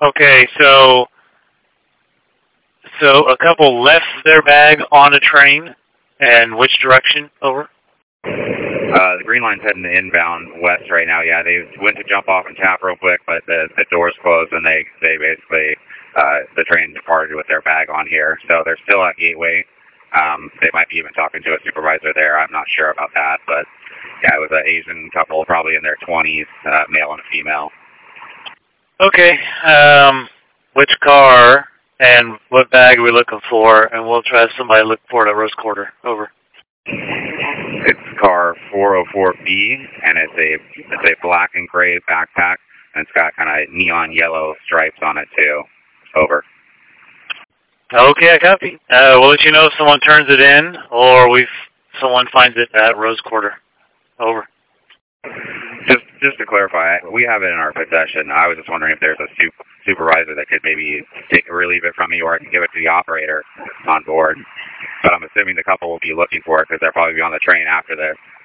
Okay, so a couple left their bag on a train, and which direction? Over. The Green Line's heading inbound west right now. Yeah, they went to jump off and tap real quick, but the doors closed and they basically, the train departed with their bag on here. So they're still at Gateway. They might be even talking to a supervisor there. I'm not sure about that, but yeah, it was an Asian couple, probably in their 20s, male and a female. Okay, which car and what bag are we looking for? And we'll try somebody look for it at Rose Quarter. Over. It's car 404B, and it's a black and gray backpack, and it's got kind of neon yellow stripes on it too. Over. Okay, I copy. We'll let you know if someone turns it in or someone finds it at Rose Quarter. Over. Just to clarify, we have it in our possession. I was just wondering if there's a supervisor that could maybe relieve it from me, or I can give it to the operator on board. But I'm assuming the couple will be looking for it because they'll probably be on the train after this.